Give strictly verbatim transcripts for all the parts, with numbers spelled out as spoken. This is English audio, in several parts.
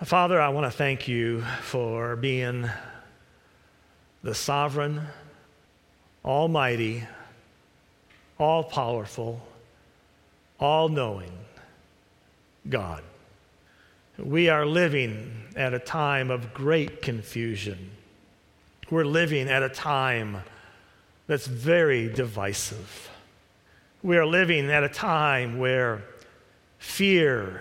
Father, I want to thank you for being the sovereign, almighty, all-powerful, all-knowing God. We are living at a time of great confusion. We're living at a time that's very divisive. We are living at a time where fear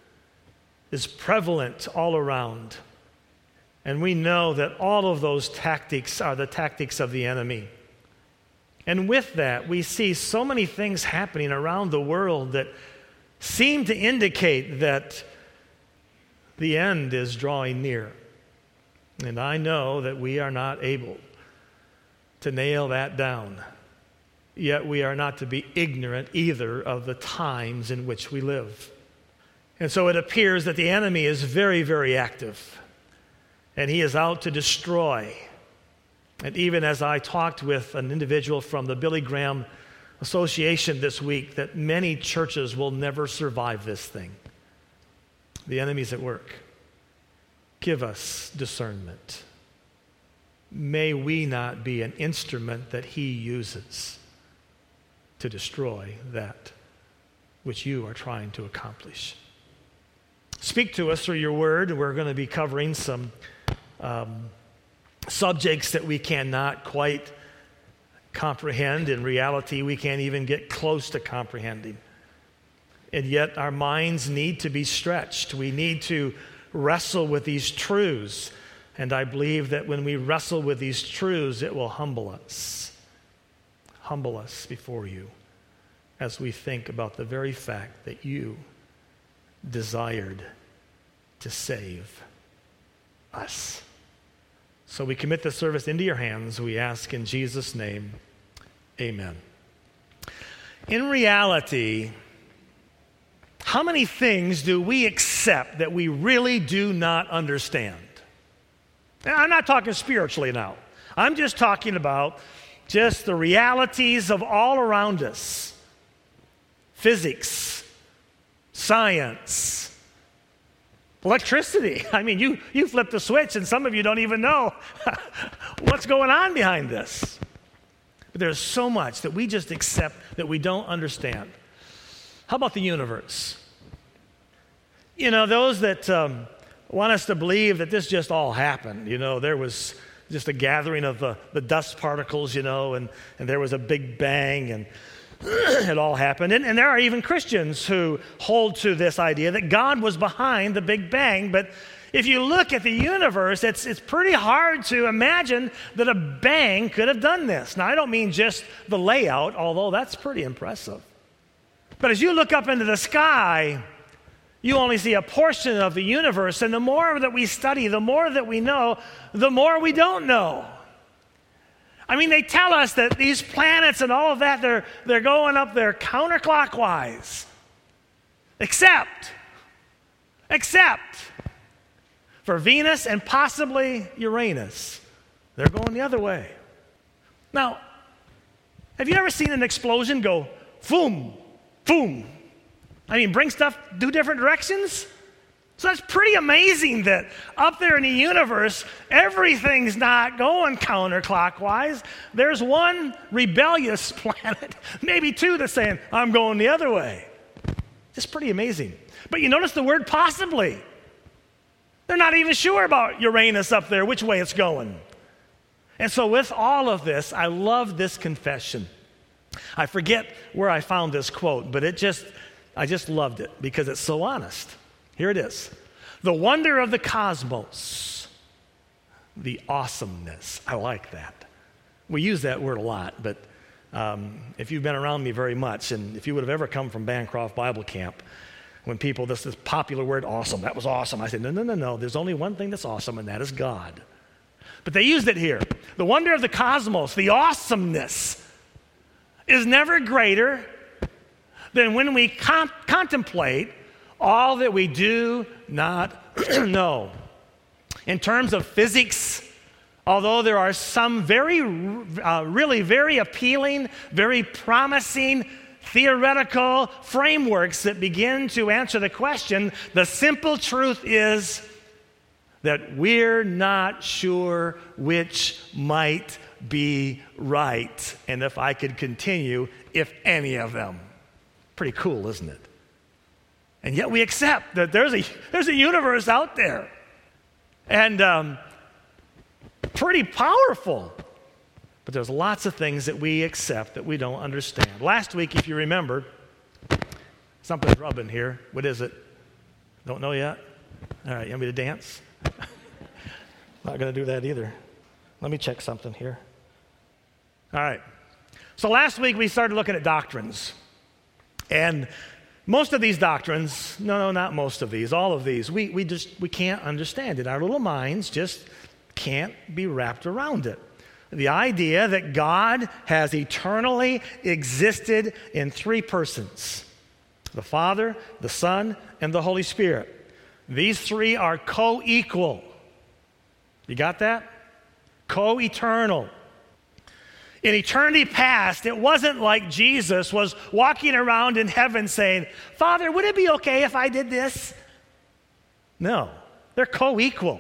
is prevalent all around. And we know that all of those tactics are the tactics of the enemy. And with that, we see so many things happening around the world that seem to indicate that the end is drawing near. And I know that we are not able to nail that down. Yet we are not to be ignorant either of the times in which we live. And so it appears that the enemy is very, very active. And he is out to destroy. And even as I talked with an individual from the Billy Graham Association this week, that many churches will never survive this thing. The enemy's at work. Give us discernment. May we not be an instrument that he uses to destroy that which you are trying to accomplish. Speak to us through your word. We're going to be covering some um, subjects that we cannot quite comprehend. In reality, we can't even get close to comprehending. And yet our minds need to be stretched. We need to wrestle with these truths. And I believe that when we wrestle with these truths, it will humble us. Humble us before you as we think about the very fact that you desired to save us. So we commit the service into your hands. We ask in Jesus' name, amen. In reality, how many things do we accept that we really do not understand? And I'm not talking spiritually now. I'm just talking about just the realities of all around us. Physics, science, electricity. I mean, you, you flip the switch and some of you don't even know what's going on behind this. But there's so much that we just accept that we don't understand. How about the universe? You know, those that um, want us to believe that this just all happened. You know, there was just a gathering of the, the dust particles, you know, and, and there was a big bang and it all happened. And, and there are even Christians who hold to this idea that God was behind the Big Bang. But if you look at the universe, it's, it's pretty hard to imagine that a bang could have done this. Now, I don't mean just the layout, although that's pretty impressive. But as you look up into the sky, you only see a portion of the universe. And the more that we study, the more that we know, the more we don't know. I mean, they tell us that these planets and all of that, they're, they're going up there counterclockwise. Except, except for Venus and possibly Uranus. They're going the other way. Now, have you ever seen an explosion go boom, boom? I mean, bring stuff, do different directions? So that's pretty amazing that up there in the universe, everything's not going counterclockwise. There's one rebellious planet, maybe two that's saying, I'm going the other way. Just pretty amazing. But you notice the word possibly. They're not even sure about Uranus up there, which way it's going. And so with all of this, I love this confession. I forget where I found this quote, but it just, I just loved it because it's so honest. Here it is. The wonder of the cosmos, the awesomeness. I like that. We use that word a lot, but um, if you've been around me very much, and if you would have ever come from Bancroft Bible Camp, when people, this, this popular word, awesome, that was awesome. I said, no, no, no, no. There's only one thing that's awesome, and that is God. But they used it here. The wonder of the cosmos, the awesomeness, is never greater than when we con- contemplate all that we do not know. In terms of physics, although there are some very, uh, really very appealing, very promising theoretical frameworks that begin to answer the question, the simple truth is that we're not sure which might be right, and if I could continue, if any of them. Pretty cool, isn't it? And yet we accept that there's a, there's a universe out there. And um, pretty powerful. But there's lots of things that we accept that we don't understand. Last week, if you remember, something's rubbing here. What is it? Don't know yet? All right, you want me to dance? Not going to do that either. Let me check something here. All right. So last week we started looking at doctrines. And most of these doctrines, no, no, not most of these, all of these, we, we just, we can't understand it. Our little minds just can't be wrapped around it. The idea that God has eternally existed in three persons, the Father, the Son, and the Holy Spirit. These three are co-equal. You got that? Co-eternal. In eternity past, it wasn't like Jesus was walking around in heaven saying, Father, would it be okay if I did this? No, they're co-equal.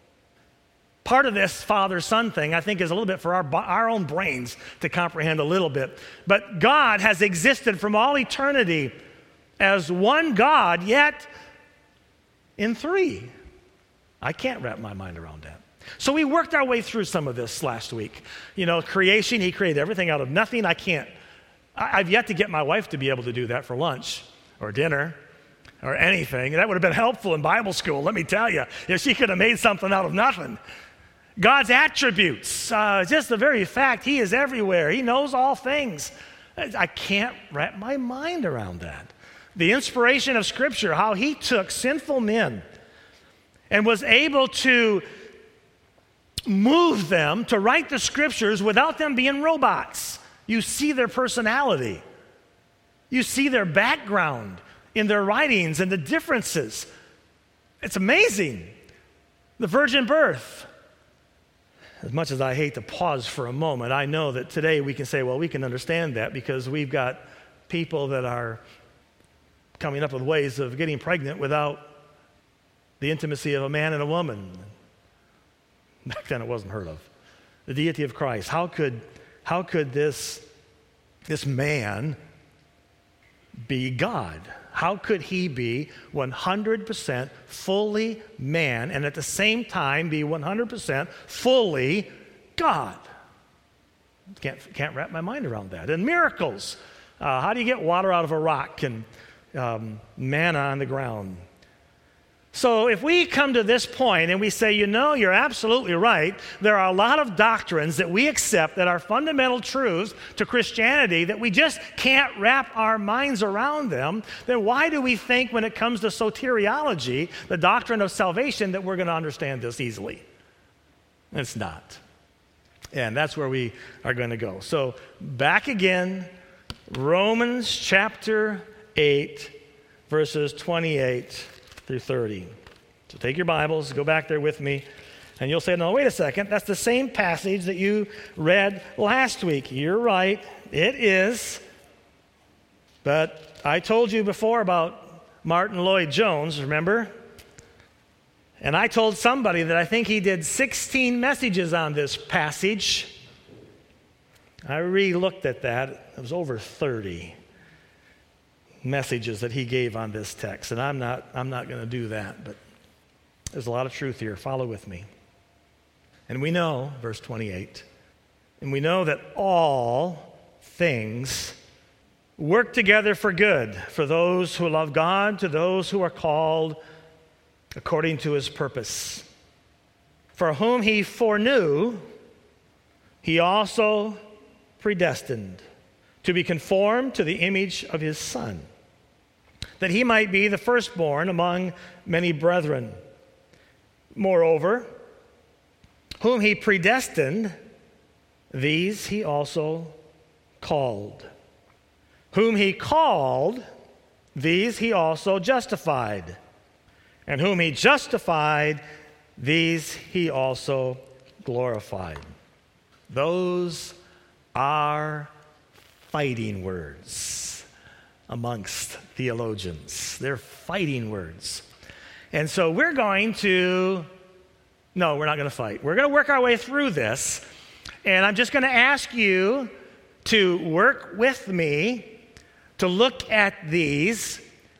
Part of this father-son thing, I think, is a little bit for our, our own brains to comprehend a little bit. But God has existed from all eternity as one God, yet in three. I can't wrap my mind around that. So we worked our way through some of this last week. You know, creation, he created everything out of nothing. I can't, I, I've yet to get my wife to be able to do that for lunch or dinner or anything. That would have been helpful in Bible school, let me tell you, if she could have made something out of nothing. God's attributes, uh, just the very fact he is everywhere. He knows all things. I can't wrap my mind around that. The inspiration of Scripture, how he took sinful men and was able to move them to write the Scriptures without them being robots. You see their personality. You see their background in their writings and the differences. It's amazing. The virgin birth. As much as I hate to pause for a moment, I know that today we can say, well, we can understand that because we've got people that are coming up with ways of getting pregnant without the intimacy of a man and a woman. Back then it wasn't heard of. The deity of Christ. How could, how could this, this man be God? How could he be one hundred percent fully man and at the same time be one hundred percent fully God? Can't, can't wrap my mind around that. And miracles. Uh, how do you get water out of a rock and um, manna on the ground? So if we come to this point and we say, you know, you're absolutely right, there are a lot of doctrines that we accept that are fundamental truths to Christianity that we just can't wrap our minds around them, then why do we think when it comes to soteriology, the doctrine of salvation, that we're going to understand this easily? It's not. And that's where we are going to go. So back again, Romans chapter eight, verses twenty-eight through thirty. So take your Bibles, go back there with me, and you'll say, no, wait a second, that's the same passage that you read last week. You're right, it is. But I told you before about Martin Lloyd-Jones, remember? And I told somebody that I think he did sixteen messages on this passage. I re-looked at that. It was over thirty messages that he gave on this text, and I'm not I'm not going to do that, but there's a lot of truth here. Follow with me. And we know, verse twenty-eight, and we know that all things work together for good for those who love God, to those who are called according to his purpose. For whom he foreknew, he also predestined to be conformed to the image of his Son, that he might be the firstborn among many brethren. Moreover, whom he predestined, these he also called. Whom he called, these he also justified. And whom he justified, these he also glorified. Those are fighting words amongst theologians. They're fighting words. And so we're going to No, we're not going to fight. We're going to work our way through this, and I'm just going to ask you to work with me to look at these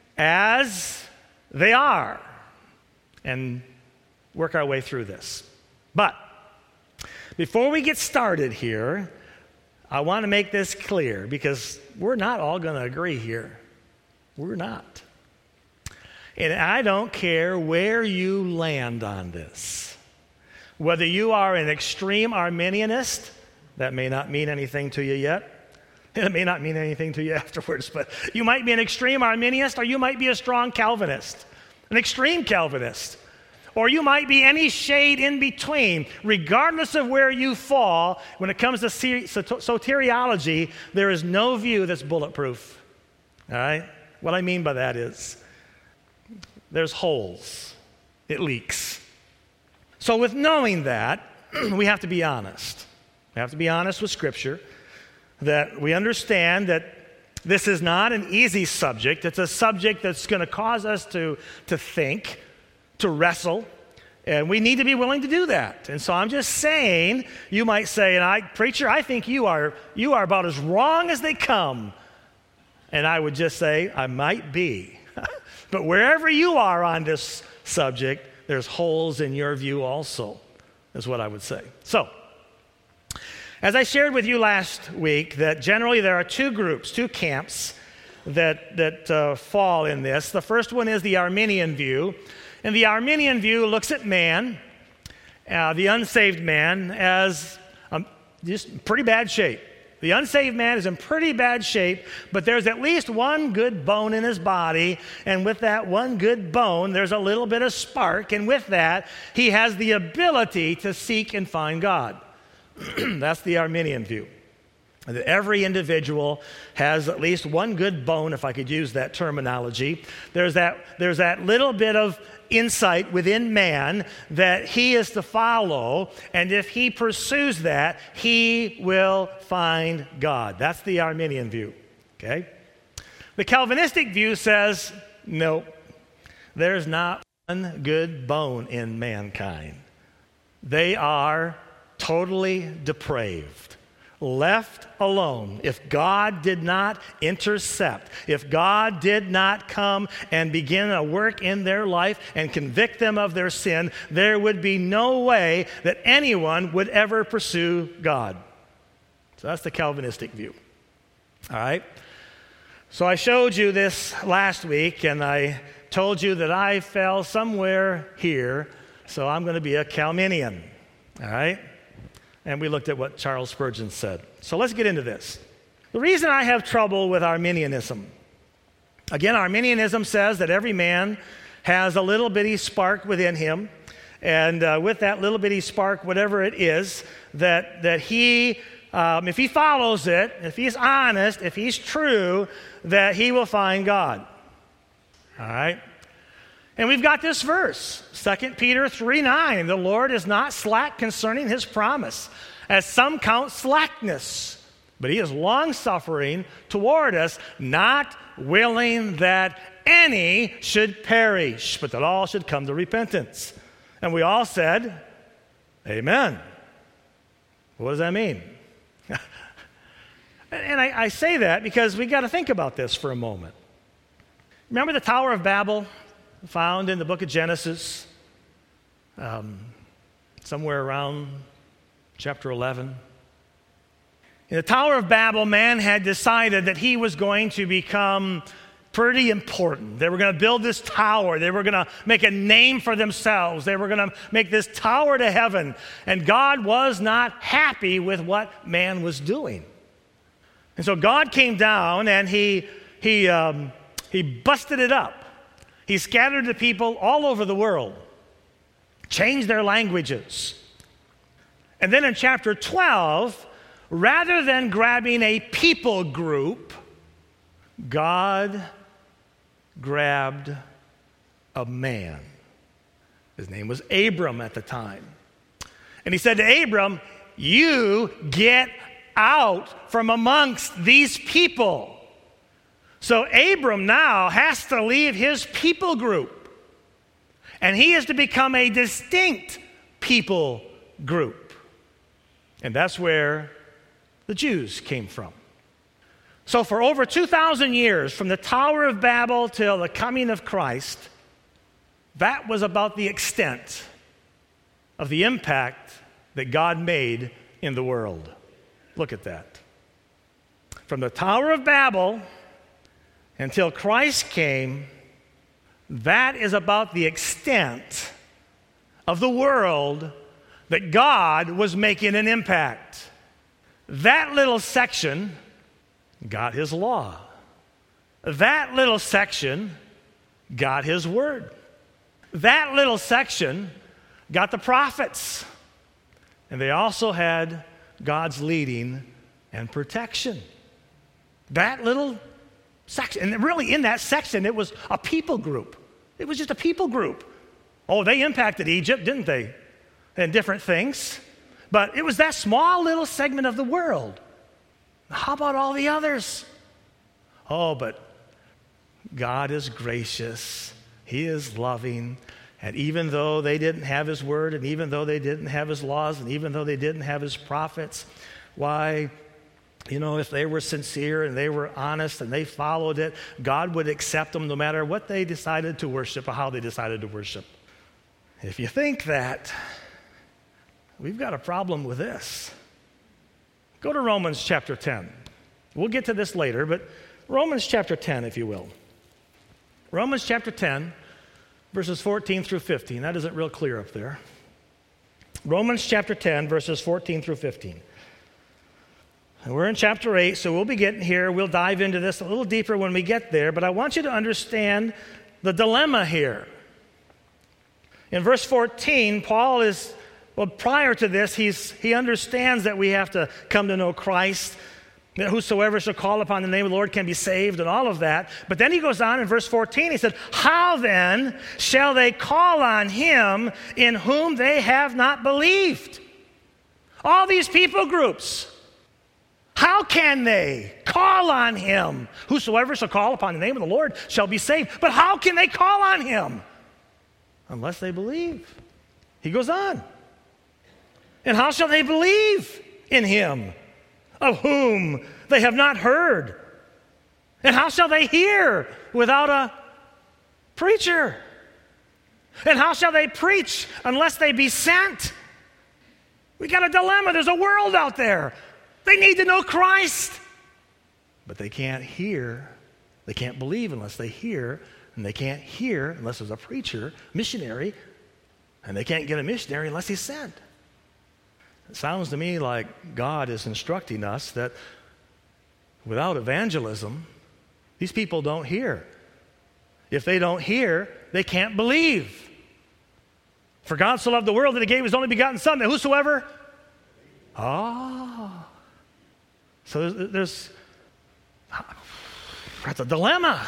as they are and work our way through this. But before we get started here, I want to make this clear because we're not all going to agree here. We're not. And I don't care where you land on this. Whether you are an extreme Arminianist, that may not mean anything to you yet. It may not mean anything to you afterwards, but you might be an extreme Arminianist, or you might be a strong Calvinist, an extreme Calvinist. Or you might be any shade in between. Regardless of where you fall, when it comes to soteriology, there is no view that's bulletproof. All right? What I mean by that is there's holes. It leaks. So with knowing that, we have to be honest. We have to be honest with Scripture, that we understand that this is not an easy subject. It's a subject that's going to cause us to, to think, to wrestle, and we need to be willing to do that. And so I'm just saying, you might say, and I, preacher, I think you are you are about as wrong as they come. And I would just say, I might be. But wherever you are on this subject, there's holes in your view also, is what I would say. So, as I shared with you last week, that generally there are two groups, two camps that, that uh, fall in this. The first one is the Arminian view. And the Arminian view looks at man, uh, the unsaved man, as um, just pretty bad shape. The unsaved man is in pretty bad shape, but there's at least one good bone in his body, and with that one good bone, there's a little bit of spark, and with that, he has the ability to seek and find God. That's the Arminian view. That every individual has at least one good bone, if I could use that terminology. There's that, there's that little bit of insight within man that he is to follow, and if he pursues that, he will find God. That's the Arminian view, okay? The Calvinistic view says, no, there's not one good bone in mankind. They are totally depraved. Left alone, if God did not intercept, if God did not come and begin a work in their life and convict them of their sin, there would be no way that anyone would ever pursue God. So that's the Calvinistic view. All right? So I showed you this last week, and I told you that I fell somewhere here, so I'm going to be a Calminian. All right? And we looked at what Charles Spurgeon said. So let's get into this. The reason I have trouble with Arminianism, again, Arminianism says that every man has a little bitty spark within him, and uh, with that little bitty spark, whatever it is, that, that he, um, if he follows it, if he's honest, if he's true, that he will find God. All right? And we've got this verse, Second Peter three nine. The Lord is not slack concerning his promise, as some count slackness, but he is long-suffering toward us, not willing that any should perish, but that all should come to repentance. And we all said, amen. What does that mean? And I, I say that because we got to think about this for a moment. Remember the Tower of Babel? Found in the book of Genesis, um, somewhere around chapter eleven. In the Tower of Babel, man had decided that he was going to become pretty important. They were going to build this tower. They were going to make a name for themselves. They were going to make this tower to heaven. And God was not happy with what man was doing. And so God came down and he, he, um, he busted it up. He scattered the people all over the world, changed their languages. And then in chapter twelve, rather than grabbing a people group, God grabbed a man. His name was Abram at the time. And he said to Abram, you get out from amongst these people. So Abram now has to leave his people group. And he is to become a distinct people group. And that's where the Jews came from. So for over two thousand years, from the Tower of Babel till the coming of Christ, that was about the extent of the impact that God made in the world. Look at that. From the Tower of Babel until Christ came, that is about the extent of the world that God was making an impact. That little section got his law. That little section got his word. That little section got the prophets. And they also had God's leading and protection. That little section, and really in that section, it was a people group. It was just a people group. Oh, they impacted Egypt, didn't they? And different things. But it was that small little segment of the world. How about all the others? Oh, but God is gracious. He is loving. And even though they didn't have his word, and even though they didn't have his laws, and even though they didn't have his prophets, why, you know, if they were sincere and they were honest and they followed it, God would accept them no matter what they decided to worship or how they decided to worship. If you think that, we've got a problem with this. Go to Romans chapter ten. We'll get to this later, but Romans chapter ten, if you will. Romans chapter ten, verses fourteen through fifteen. That isn't real clear up there. Romans chapter ten, verses fourteen through fifteen. And we're in chapter eight, so we'll be getting here. We'll dive into this a little deeper when we get there, but I want you to understand the dilemma here. In verse fourteen, Paul is, well, prior to this, he's, he understands that we have to come to know Christ, that whosoever shall call upon the name of the Lord can be saved, and all of that. But then he goes on in verse fourteen, he said, how then shall they call on him in whom they have not believed? All these people groups, how can they call on him? Whosoever shall call upon the name of the Lord shall be saved. But how can they call on him? Unless they believe. He goes on. And how shall they believe in him, of whom they have not heard? And how shall they hear without a preacher? And how shall they preach unless they be sent? We got a dilemma. There's a world out there. They need to know Christ. But they can't hear. They can't believe unless they hear. And they can't hear unless there's a preacher, missionary. And they can't get a missionary unless he's sent. It sounds to me like God is instructing us that without evangelism, these people don't hear. If they don't hear, they can't believe. For God so loved the world that he gave his only begotten Son, that whosoever... Oh. So there's, there's that's a dilemma.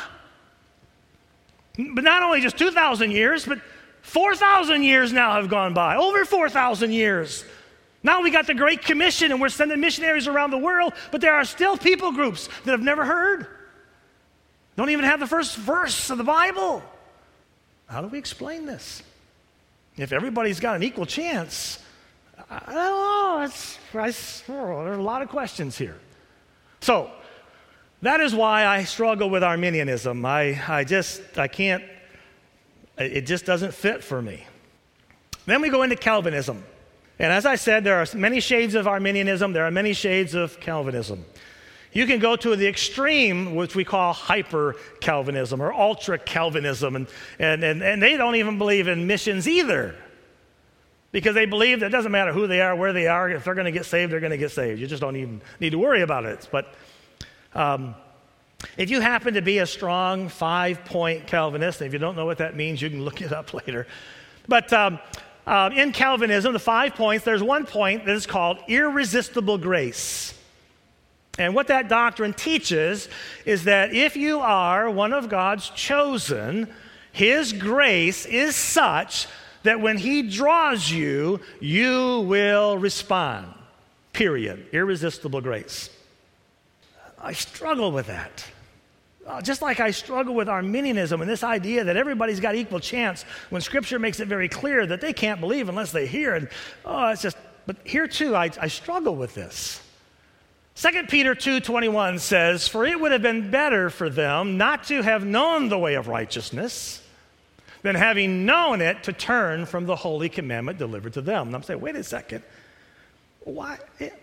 But not only just two thousand years, but four thousand years now have gone by. Over four thousand years. Now we got the Great Commission and we're sending missionaries around the world, but there are still people groups that have never heard. Don't even have the first verse of the Bible. How do we explain this? If everybody's got an equal chance, I don't know. It's, it's, there are a lot of questions here. So, that is why I struggle with Arminianism. I, I just, I can't, it just doesn't fit for me. Then we go into Calvinism. And as I said, there are many shades of Arminianism. There are many shades of Calvinism. You can go to the extreme, which we call hyper-Calvinism or ultra-Calvinism. And, and, and, and they don't even believe in missions either. Because they believe that it doesn't matter who they are, where they are. If they're going to get saved, they're going to get saved. You just don't even need to worry about it. But um, if you happen to be a strong five-point Calvinist, and if you don't know what that means, you can look it up later. But um, uh, in Calvinism, the five points, there's one point that is called irresistible grace. And what that doctrine teaches is that if you are one of God's chosen, his grace is such that when he draws you, you will respond. Period. Irresistible grace. I struggle with that. Uh, just like I struggle with Arminianism and this idea that everybody's got equal chance when Scripture makes it very clear that they can't believe unless they hear. And oh, it's just, but here too, I, I struggle with this. Second Peter two twenty-one says, "For it would have been better for them not to have known the way of righteousness than having known it to turn from the holy commandment delivered to them." And I'm saying, wait a second. Why?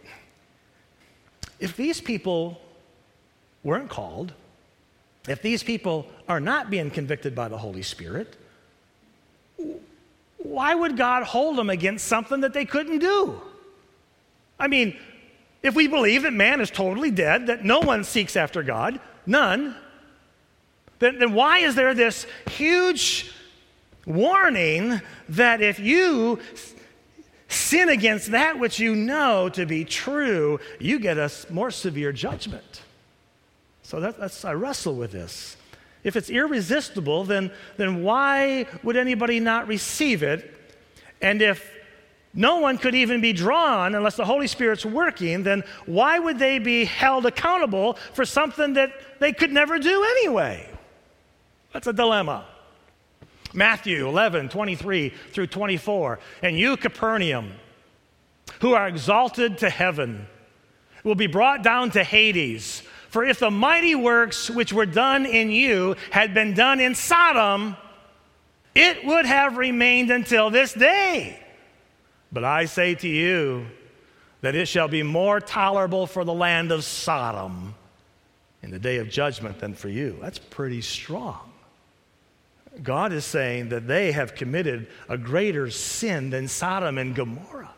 If these people weren't called, if these people are not being convicted by the Holy Spirit, why would God hold them against something that they couldn't do? I mean, if we believe that man is totally dead, that no one seeks after God, none, then, then why is there this huge warning that if you sin against that which you know to be true, you get a more severe judgment? So that, that's, I wrestle with this. If it's irresistible, then, then why would anybody not receive it? And if no one could even be drawn unless the Holy Spirit's working, then why would they be held accountable for something that they could never do anyway? That's a dilemma. Matthew eleven, twenty-three through twenty-four. "And you, Capernaum, who are exalted to heaven, will be brought down to Hades. For if the mighty works which were done in you had been done in Sodom, it would have remained until this day. But I say to you that it shall be more tolerable for the land of Sodom in the day of judgment than for you." That's pretty strong. God is saying that they have committed a greater sin than Sodom and Gomorrah.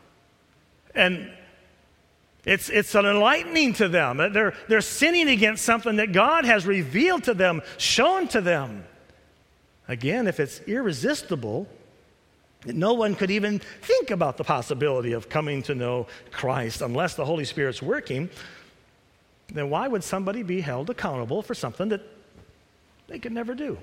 And It's, it's an enlightening to them. They're, they're sinning against something that God has revealed to them, shown to them. Again, if it's irresistible, that no one could even think about the possibility of coming to know Christ unless the Holy Spirit's working, then why would somebody be held accountable for something that they could never do?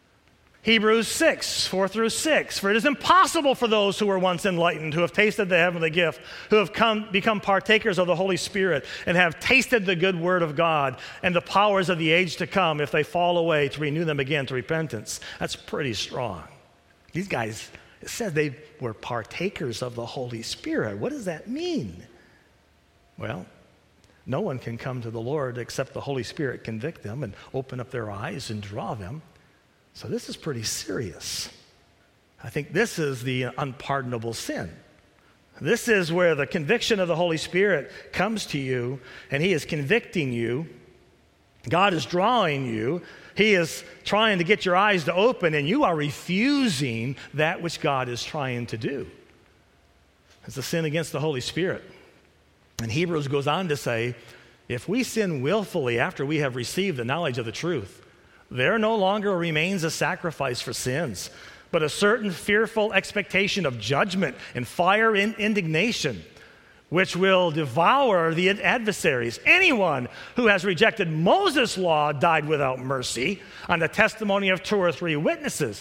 Hebrews six, four through six. "For it is impossible for those who were once enlightened, who have tasted the heavenly gift, who have come, become partakers of the Holy Spirit, and have tasted the good word of God and the powers of the age to come, if they fall away, to renew them again to repentance." That's pretty strong. These guys, it says they were partakers of the Holy Spirit. What does that mean? Well, no one can come to the Lord except the Holy Spirit convict them and open up their eyes and draw them. So this is pretty serious. I think this is the unpardonable sin. This is where the conviction of the Holy Spirit comes to you, and He is convicting you. God is drawing you. He is trying to get your eyes to open, and you are refusing that which God is trying to do. It's a sin against the Holy Spirit. And Hebrews goes on to say, if we sin willfully after we have received the knowledge of the truth, there no longer remains a sacrifice for sins, but a certain fearful expectation of judgment and fire and indignation, which will devour the adversaries. Anyone who has rejected Moses' law died without mercy on the testimony of two or three witnesses.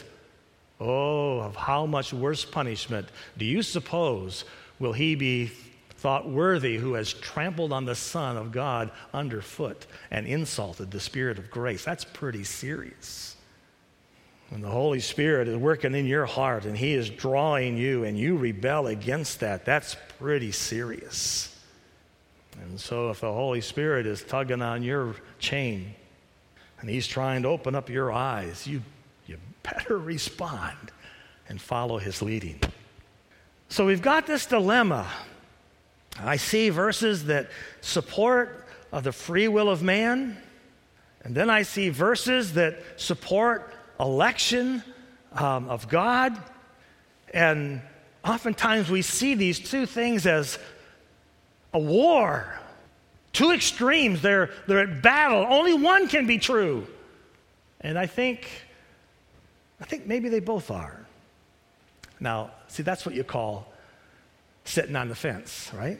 Oh, of how much worse punishment do you suppose will he be thought worthy who has trampled on the Son of God underfoot and insulted the Spirit of grace? That's pretty serious. When the Holy Spirit is working in your heart and He is drawing you and you rebel against that, that's pretty serious. And so if the Holy Spirit is tugging on your chain and He's trying to open up your eyes, you, you better respond and follow His leading. So we've got this dilemma. I see verses that support uh, the free will of man, and then I see verses that support election um, of God, and oftentimes we see these two things as a war, two extremes. They're, they're at battle. Only one can be true. And I think, I think maybe they both are. Now, see, that's what you call sitting on the fence, right?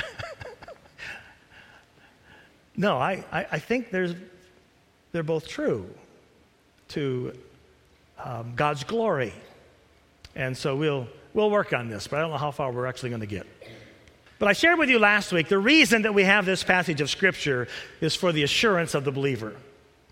No, I, I, I think there's, they're both true to um, God's glory. And so we'll, we'll work on this, but I don't know how far we're actually going to get. But I shared with you last week, the reason that we have this passage of Scripture is for the assurance of the believer.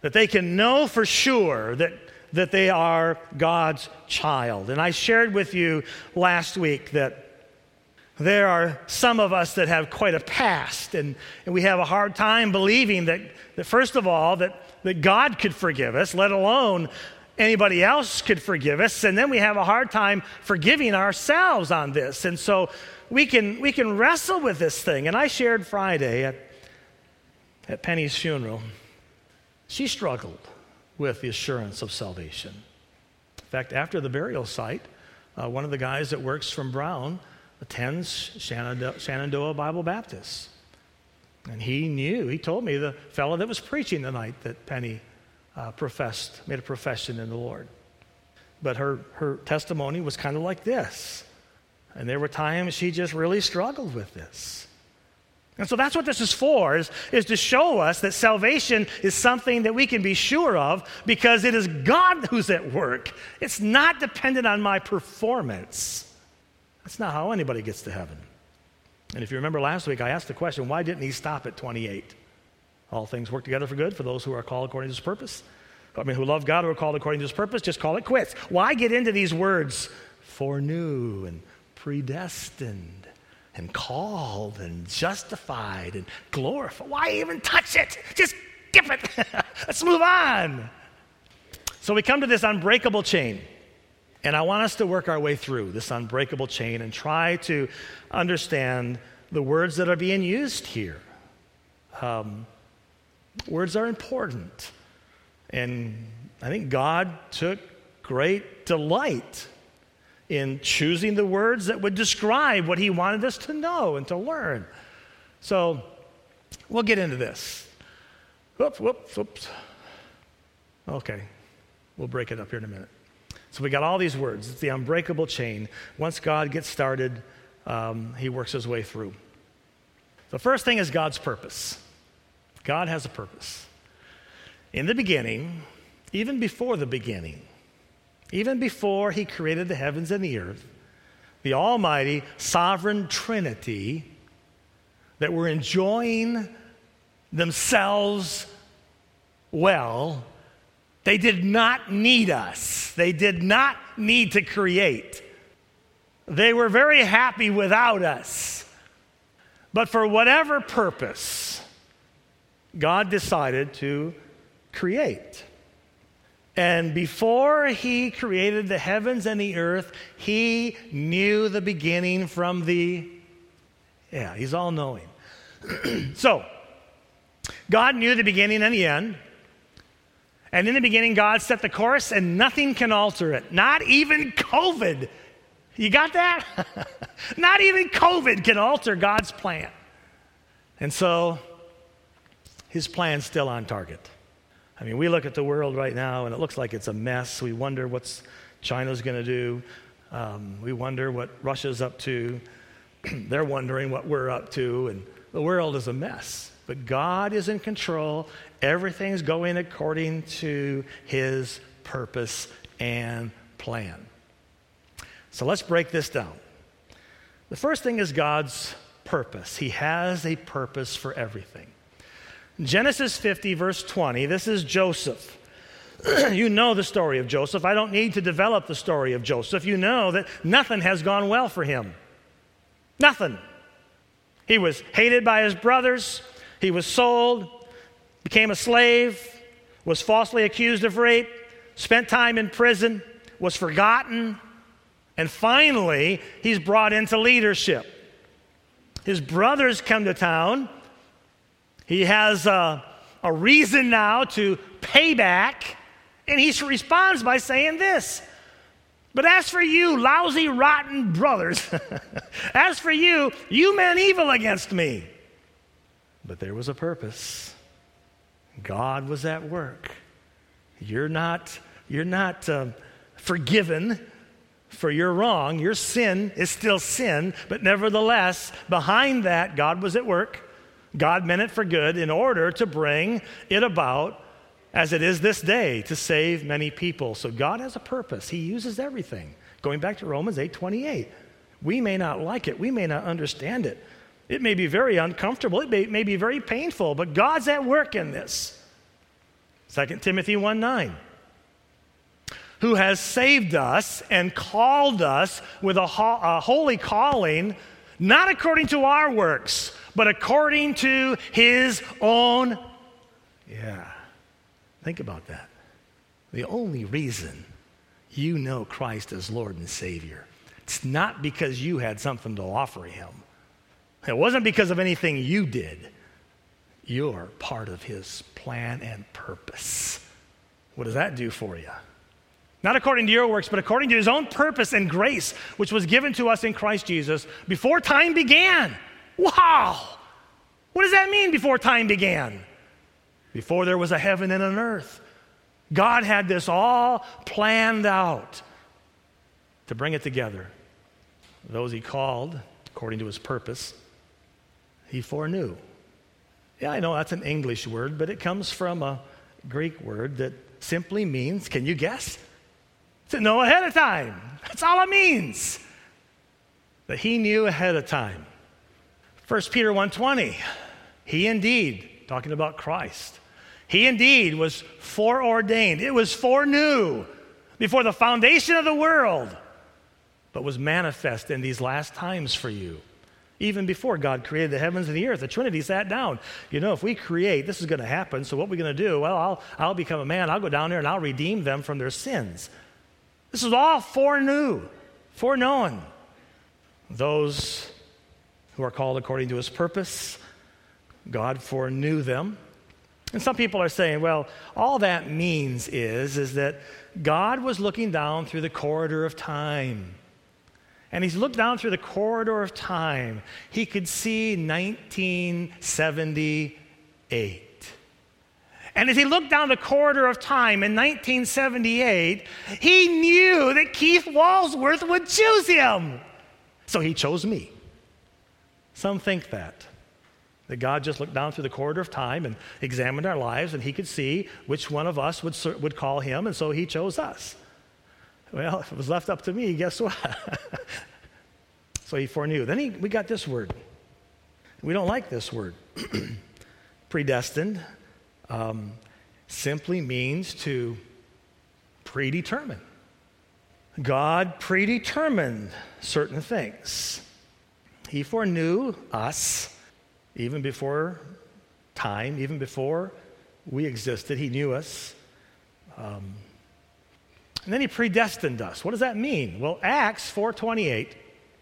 that they can know for sure that, that they are God's child. And I shared with you last week that there are some of us that have quite a past, and, and we have a hard time believing that, that first of all, that, that God could forgive us, let alone anybody else could forgive us, and then we have a hard time forgiving ourselves on this. And so we can we can wrestle with this thing. And I shared Friday at, at Penny's funeral. She struggled with the assurance of salvation. In fact, after the burial site, uh, one of the guys that works from Brown attends Shenandoah, Shenandoah Bible Baptist. And he knew, he told me, the fellow that was preaching the night that Penny uh, professed, made a profession in the Lord. But her, her testimony was kind of like this. And there were times she just really struggled with this. And so that's what this is for, is, is to show us that salvation is something that we can be sure of because it is God who's at work. It's not dependent on my performance. That's not how anybody gets to heaven. And if you remember last week, I asked the question, why didn't he stop at twenty-eight? All things work together for good for those who are called according to his purpose. I mean, who love God, who are called according to his purpose, just call it quits. Why get into these words, foreknew and predestined and called and justified and glorified? Why even touch it? Just skip it. Let's move on. So we come to this unbreakable chain. And I want us to work our way through this unbreakable chain and try to understand the words that are being used here. Um, words are important. And I think God took great delight in choosing the words that would describe what he wanted us to know and to learn. So we'll get into this. Whoops, whoops, whoops. Okay, we'll break it up here in a minute. So we got all these words. It's the unbreakable chain. Once God gets started, um, he works his way through. The first thing is God's purpose. God has a purpose. In the beginning, even before the beginning, even before he created the heavens and the earth, the almighty sovereign Trinity that were enjoying themselves well, they did not need us. They did not need to create. They were very happy without us. But for whatever purpose, God decided to create. And before he created the heavens and the earth, he knew the beginning from the, yeah, he's all-knowing. So, God knew the beginning and the end. And in the beginning, God set the course, and nothing can alter it. Not even COVID. You got that? Not even COVID can alter God's plan. And so, his plan's still on target. I mean, we look at the world right now, and it looks like it's a mess. We wonder what China's going to do. Um, we wonder what Russia's up to. They're wondering what we're up to, and the world is a mess. But God is in control. Everything's going according to his purpose and plan. So let's break this down. The first thing is God's purpose. He has a purpose for everything. Genesis fifty, verse twenty, this is Joseph. You know the story of Joseph. I don't need to develop the story of Joseph. You know that nothing has gone well for him. Nothing. He was hated by his brothers. He was sold, became a slave, was falsely accused of rape, spent time in prison, was forgotten, and finally, he's brought into leadership. His brothers come to town. He has a, a reason now to pay back, and he responds by saying this, "But as for you, lousy, rotten brothers, as for you, you meant evil against me." But there was a purpose. God was at work. You're not, you're not um, forgiven for your wrong. Your sin is still sin, but nevertheless, behind that, God was at work. God meant it for good in order to bring it about as it is this day to save many people. So God has a purpose. He uses everything. Going back to Romans eight twenty-eight. We may not like it. We may not understand it. It may be very uncomfortable. It may, may be very painful, but God's at work in this. Second Timothy one nine. Who has saved us and called us with a, ho- a holy calling, not according to our works, but according to his own. Yeah, think about that. The only reason you know Christ as Lord and Savior, it's not because you had something to offer him. It wasn't because of anything you did. You're part of his plan and purpose. What does that do for you? Not according to your works, but according to his own purpose and grace, which was given to us in Christ Jesus before time began. Wow! What does that mean, before time began? Before there was a heaven and an earth. God had this all planned out to bring it together. Those he called, according to his purpose, he foreknew. Yeah, I know that's an English word, but it comes from a Greek word that simply means, can you guess? To know ahead of time. That's all it means. That he knew ahead of time. First Peter one twenty, he indeed, talking about Christ, he indeed was foreordained. It was foreknew before the foundation of the world, but was manifest in these last times for you. Even before God created the heavens and the earth, the Trinity sat down. You know, if we create, this is going to happen, so what are we going to do? Well, I'll, I'll become a man. I'll go down there and I'll redeem them from their sins. This is all foreknew, foreknown. Those who are called according to his purpose, God foreknew them. And some people are saying, well, all that means is, is that God was looking down through the corridor of time. And he's looked down through the corridor of time. He could see nineteen seventy-eight. And as he looked down the corridor of time in nineteen seventy-eight, he knew that Keith Walsworth would choose him. So he chose me. Some think that. That God just looked down through the corridor of time and examined our lives, and he could see which one of us would, would call him, and so he chose us. Well, if it was left up to me, guess what? So he foreknew. Then he, we got this word. We don't like this word. Predestined um, simply means to predetermine. God predetermined certain things. He foreknew us even before time, even before we existed. He knew us. Um, and then he predestined us. What does that mean? Well, Acts four twenty-eight.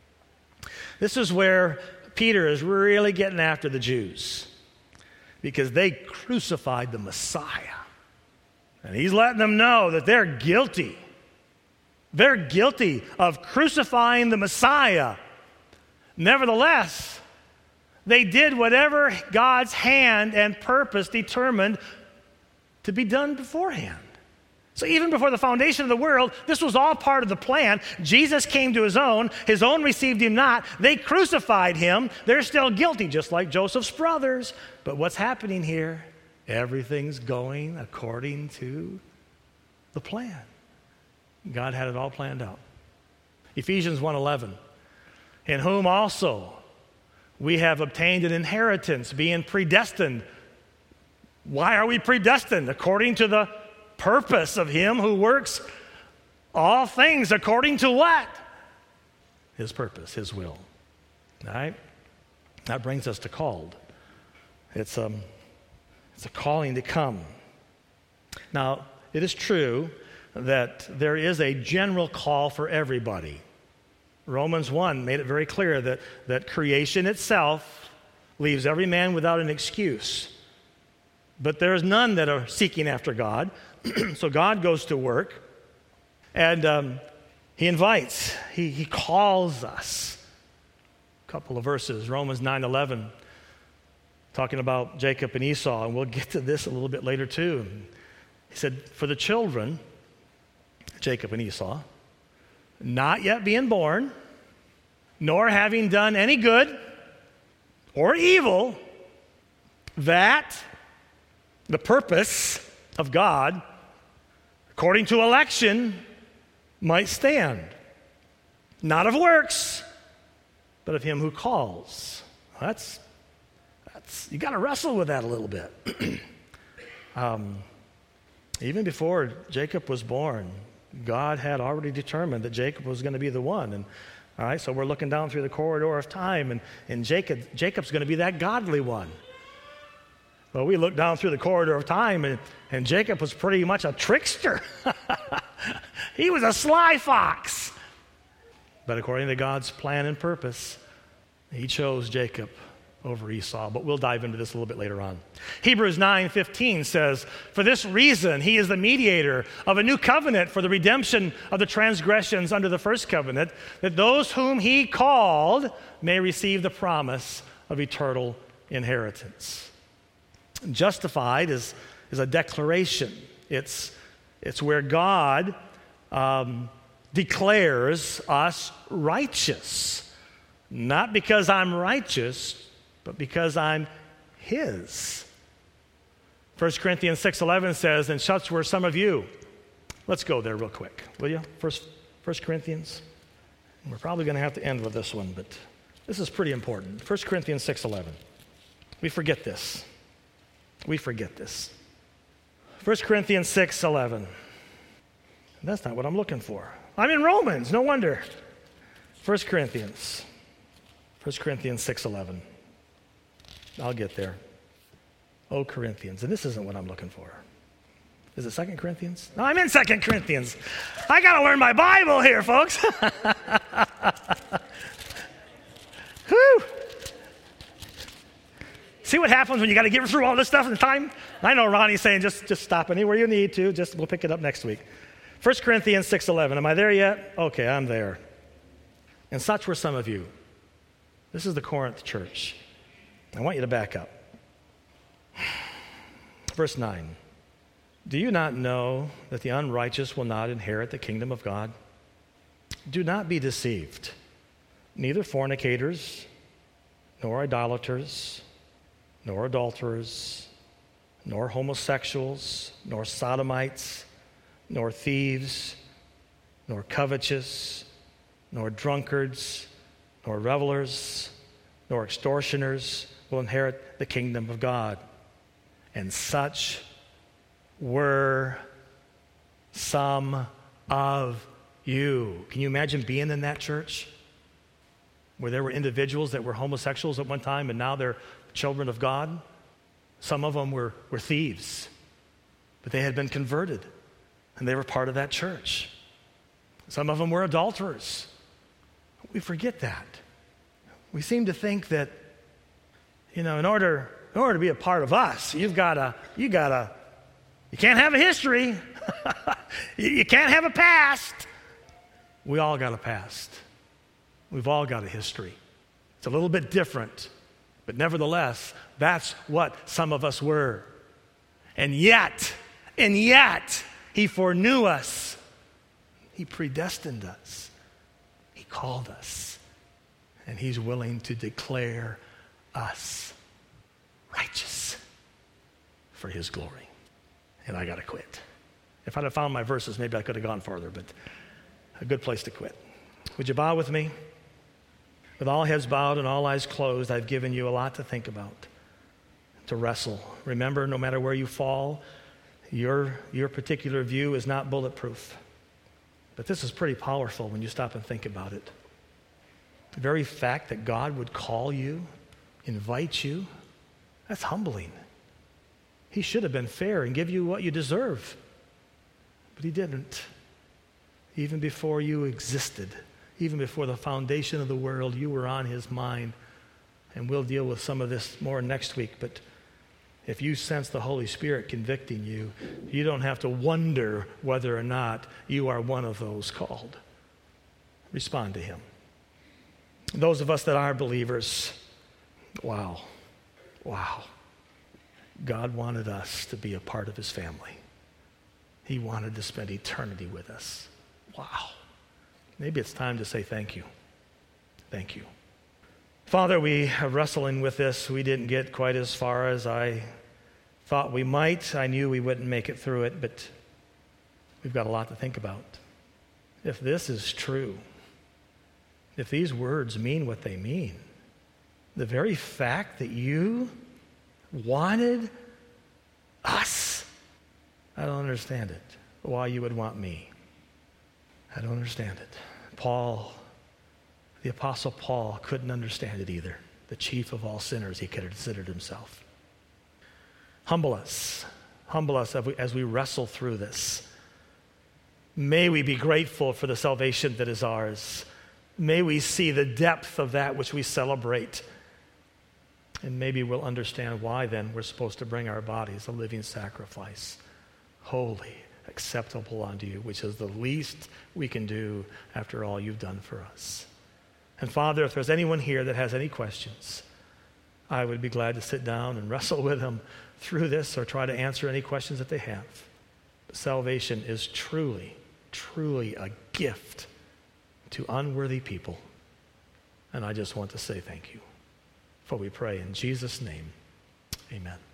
This is where Peter is really getting after the Jews because they crucified the Messiah. And he's letting them know that they're guilty. They're guilty of crucifying the Messiah. Nevertheless, they did whatever God's hand and purpose determined to be done beforehand. So even before the foundation of the world, this was all part of the plan. Jesus came to his own. His own received him not. They crucified him. They're still guilty, just like Joseph's brothers. But what's happening here? Everything's going according to the plan. God had it all planned out. Ephesians one eleven, in whom also we have obtained an inheritance, being predestined. Why are we predestined? According to the purpose of him who works all things according to what? His purpose, his will. All right? That brings us to called. It's, um, it's a calling to come. Now, it is true that there is a general call for everybody. Romans one made it very clear that, that creation itself leaves every man without an excuse. But there is none that are seeking after God. So God goes to work, and um, he invites, he, he calls us. A couple of verses, Romans nine eleven, talking about Jacob and Esau, and we'll get to this a little bit later too. He said, for the children, Jacob and Esau, not yet being born, nor having done any good or evil, that the purpose of God, according to election, might stand. Not of works, but of him who calls. That's, that's you got to wrestle with that a little bit. um, Even before Jacob was born, God had already determined that Jacob was going to be the one. And all right, so we're looking down through the corridor of time, and, and Jacob, Jacob's going to be that godly one. Well, we look down through the corridor of time, and, and Jacob was pretty much a trickster. He was a sly fox. But according to God's plan and purpose, he chose Jacob over Esau. But we'll dive into this a little bit later on. Hebrews nine fifteen says, "For this reason he is the mediator of a new covenant for the redemption of the transgressions under the first covenant, that those whom he called may receive the promise of eternal inheritance." Justified is, is a declaration. It's, it's where God um, declares us righteous. Not because I'm righteous, but because I'm his. First Corinthians six eleven says, "And such were some of you." Let's go there real quick, will you? First, First Corinthians. We're probably going to have to end with this one, but this is pretty important. First Corinthians six eleven. We forget this. We forget this. First Corinthians six eleven. That's not what I'm looking for. I'm in Romans, no wonder. First Corinthians. First Corinthians six eleven. I'll get there. Oh, Corinthians. And this isn't what I'm looking for. Is it Second Corinthians? No, I'm in Second Corinthians. I got to learn my Bible here, folks. Whew. See what happens when you got to get through all this stuff in time? I know Ronnie's saying just, just stop anywhere you need to. Just we'll pick it up next week. First Corinthians six eleven. Am I there yet? Okay, I'm there. "And such were some of you." This is the Corinth church. I want you to back up. Verse nine. "Do you not know that the unrighteous will not inherit the kingdom of God? Do not be deceived. Neither fornicators, nor idolaters, nor adulterers, nor homosexuals, nor sodomites, nor thieves, nor covetous, nor drunkards, nor revelers, nor extortioners will inherit the kingdom of God. And such were some of you." Can you imagine being in that church where there were individuals that were homosexuals at one time and now they're children of God? Some of them were, were thieves, but they had been converted and they were part of that church. Some of them were adulterers. We forget that. We seem to think that, you know, in order, in order to be a part of us, you've got to, you got to, you can't have a history. you, you can't have a past. We all got a past. We've all got a history. It's a little bit different, but nevertheless, that's what some of us were. And yet, and yet, he foreknew us. He predestined us. He called us. And he's willing to declare us righteous for his glory. And I got to quit. If I'd have found my verses, maybe I could have gone farther, but a good place to quit. Would you bow with me? With all heads bowed and all eyes closed, I've given you a lot to think about, to wrestle. Remember, no matter where you fall, your, your particular view is not bulletproof. But this is pretty powerful when you stop and think about it. The very fact that God would call you, invite you, that's humbling. He should have been fair and give you what you deserve. But he didn't. Even before you existed, even before the foundation of the world, you were on his mind. And we'll deal with some of this more next week. But if you sense the Holy Spirit convicting you, you don't have to wonder whether or not you are one of those called. Respond to him. Those of us that are believers, wow, wow. God wanted us to be a part of his family. He wanted to spend eternity with us. Wow. Maybe it's time to say thank you. Thank you. Father, we are wrestling with this. We didn't get quite as far as I thought we might. I knew we wouldn't make it through it, but we've got a lot to think about. If this is true, if these words mean what they mean, the very fact that you wanted us, I don't understand it. Why you would want me. I don't understand it. Paul, the Apostle Paul, couldn't understand it either. The chief of all sinners, he considered himself. Humble us. Humble us as we, as we wrestle through this. May we be grateful for the salvation that is ours. May we see the depth of that which we celebrate. And maybe we'll understand why then we're supposed to bring our bodies a living sacrifice, holy, acceptable unto you, which is the least we can do after all you've done for us. And Father, if there's anyone here that has any questions, I would be glad to sit down and wrestle with them through this or try to answer any questions that they have. Salvation is truly, truly a gift to unworthy people. And I just want to say thank you. For we pray in Jesus' name, amen.